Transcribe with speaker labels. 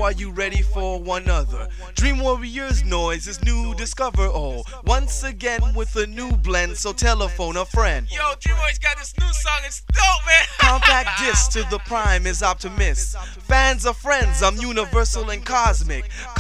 Speaker 1: are you ready for one other? Dream Warriors noise is new, discover all. Once again with a new blend, so telephone a friend.
Speaker 2: Yo, Dream Warriors got this new song, it's dope, man.
Speaker 1: Compact disc to the prime is optimist. Fans are friends, I'm universal and cosmic.